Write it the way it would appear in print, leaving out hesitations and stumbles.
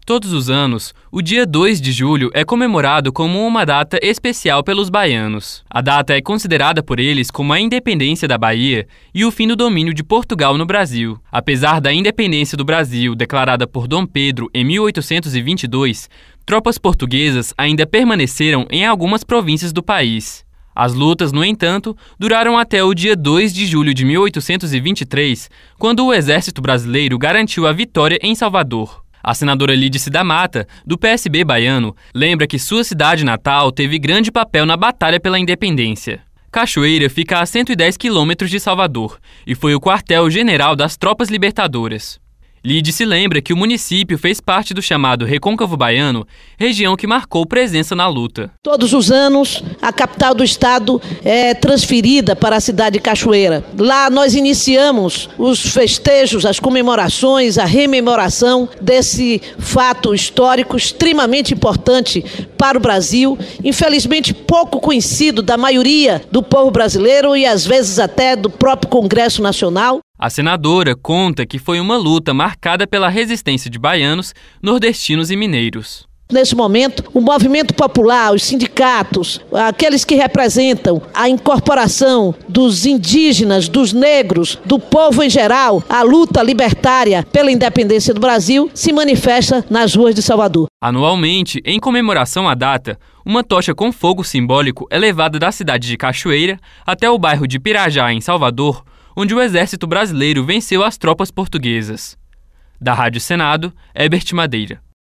Todos os anos, o dia 2 de julho é comemorado como uma data especial pelos baianos. A data é considerada por eles como a independência da Bahia e o fim do domínio de Portugal no Brasil. Apesar da independência do Brasil declarada por Dom Pedro em 1822, tropas portuguesas ainda permaneceram em algumas províncias do país. As lutas, no entanto, duraram até o dia 2 de julho de 1823, quando o exército brasileiro garantiu a vitória em Salvador. A senadora Lídice da Mata, do PSB baiano, lembra que sua cidade natal teve grande papel na batalha pela independência. Cachoeira fica a 110 quilômetros de Salvador e foi o quartel-general das tropas libertadoras. Lídice lembra que o município fez parte do chamado Recôncavo Baiano, região que marcou presença na luta. Todos os anos, a capital do estado é transferida para a cidade de Cachoeira. Lá nós iniciamos os festejos, as comemorações, a rememoração desse fato histórico extremamente importante para o Brasil, infelizmente pouco conhecido da maioria do povo brasileiro e às vezes até do próprio Congresso Nacional. A senadora conta que foi uma luta marcada pela resistência de baianos, nordestinos e mineiros. Nesse momento, o movimento popular, os sindicatos, aqueles que representam a incorporação dos indígenas, dos negros, do povo em geral, a luta libertária pela independência do Brasil, se manifesta nas ruas de Salvador. Anualmente, em comemoração à data, uma tocha com fogo simbólico é levada da cidade de Cachoeira até o bairro de Pirajá, em Salvador, onde o exército brasileiro venceu as tropas portuguesas. Da Rádio Senado, Herbert Madeira.